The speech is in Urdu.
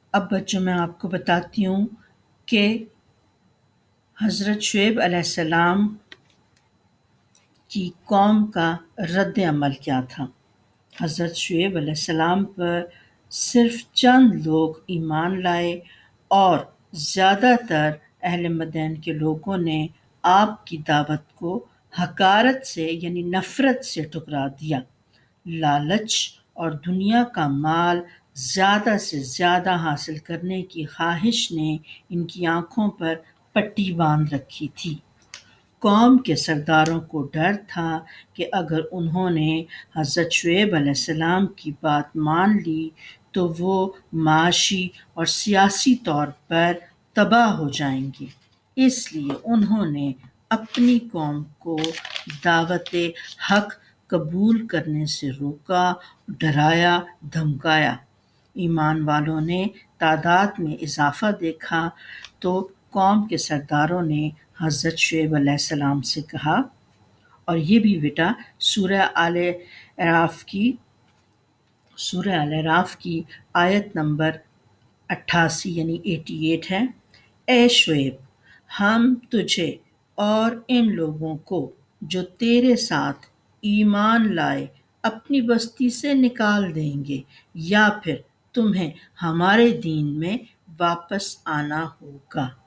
اب بچوں میں آپ کو بتاتی ہوں کہ حضرت شعیب علیہ السلام کی قوم کا رد عمل کیا تھا۔ حضرت شعیب علیہ السلام پر صرف چند لوگ ایمان لائے اور زیادہ تر اہل مدین کے لوگوں نے آپ کی دعوت کو حقارت سے یعنی نفرت سے ٹھکرا دیا۔ لالچ اور دنیا کا مال زیادہ سے زیادہ حاصل کرنے کی خواہش نے ان کی آنکھوں پر پٹی باندھ رکھی تھی۔ قوم کے سرداروں کو ڈر تھا کہ اگر انہوں نے حضرت شعیب علیہ السلام کی بات مان لی تو وہ معاشی اور سیاسی طور پر تباہ ہو جائیں گے، اس لیے انہوں نے اپنی قوم کو دعوت حق قبول کرنے سے روکا، ڈرایا، دھمکایا۔ ایمان والوں نے تعداد میں اضافہ دیکھا تو قوم کے سرداروں نے حضرت شعیب علیہ السلام سے کہا، اور یہ بھی بیٹا سورہ آل اعراف کی آیت نمبر 88 یعنی 88 ہے۔ اے شعیب، ہم تجھے اور ان لوگوں کو جو تیرے ساتھ ایمان لائے اپنی بستی سے نکال دیں گے یا پھر تمہیں ہمارے دین میں واپس آنا ہوگا۔